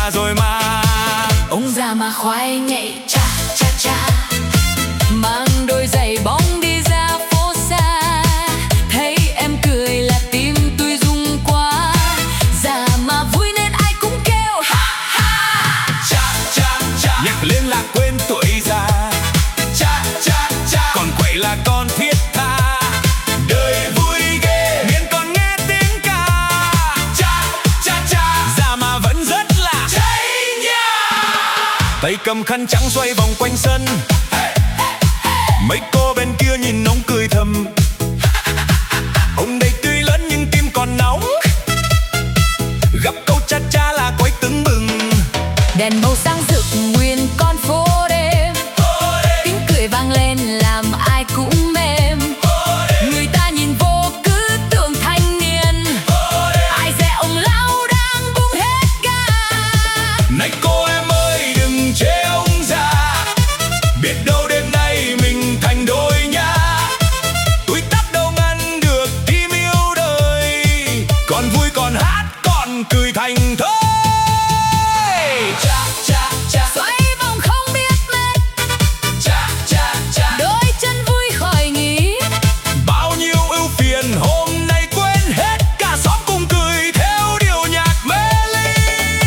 già rồi mà. Ông già mà khoái nhảy cha cha cha, mang đôi giày bóng đi ra phố xa. Thấy em cười là tim tôi rung quá, già mà vui nên ai cũng kêu ha ha. Cha cha cha, nhắc lên là quên tuổi già. Cha cha cha, còn quậy là con thiết tha. Đời vui ghê miễn còn nghe tiếng ca. Cha cha cha, già mà vẫn rất là cháy nha. Tay cầm khăn trắng xoay vòng quanh sân. Mấy cô bên kia nhìn ông cười thầm. Ông đây tuy lớn nhưng tim còn nóng. Gặp câu cha cha là quay tưng bừng. Đèn màu sáng rực nguyên con phố đêm, tiếng cười vang lên làm ai cũng mềm. Người ta nhìn vô cứ tưởng thanh niên, ai dè ông lão đang bung hết ga. Này cô em ơi đừng chê ông già, biết đâu đêm nay mình thành đôi nhá. Tuổi tác đâu ngăn được tim yêu đời, còn vui còn hát còn cười thành thơi. Cha cha cha, Xoay vòng không biết mệt, cha cha cha, đôi chân vui khỏi nghỉ. bao nhiêu ưu phiền hôm nay quên hết, cả xóm cùng cười theo điệu nhạc mê ly.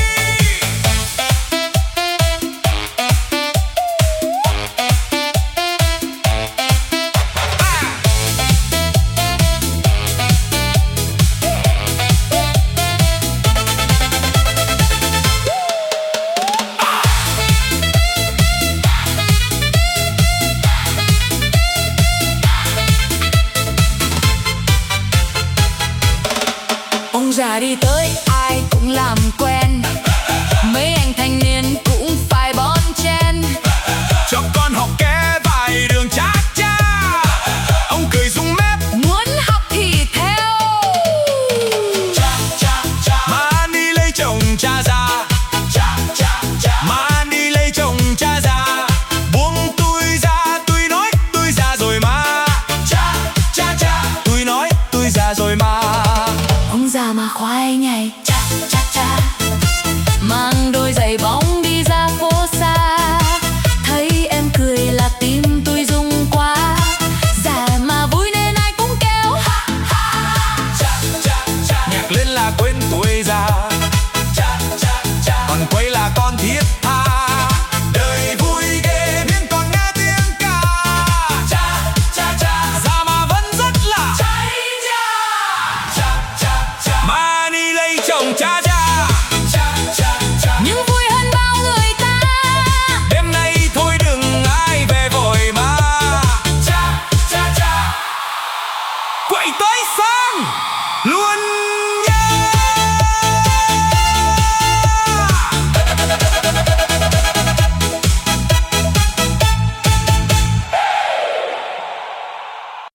Ông già đi tới ai cũng làm quen, mấy anh thanh niên cũng phải bon chen. Cho con học ké vài đường cha cha, ông cười rung mép. Muốn học thì theo. Cha cha cha, mà đi lấy chồng cha già. Cha cha cha, mà đi lấy chồng cha già. Buông tôi ra, tôi nói tôi già rồi mà. Cha cha cha, tôi nói tôi già rồi mà. Ông già mà khoái nhảy cha cha cha, mang đôi giày bóng đi ra phố xa. Thấy em cười là tim tôi rung quá, già mà vui nên ai cũng kêu ha ha. Cha cha cha, nhạc lên là quên tuổi già. Cha cha cha, còn quay là con thiết tha. Đời vui ghê miễn còn nghe tiếng ca. Cha cha cha, già mà vẫn rất là cháy nha. Cha cha cha, mà đi lấy chồng cha cha. Cha cha cha, Nhưng vui hơn bao người ta. đêm nay thôi đừng ai về vội mà. Cha cha cha, quậy tới sáng luôn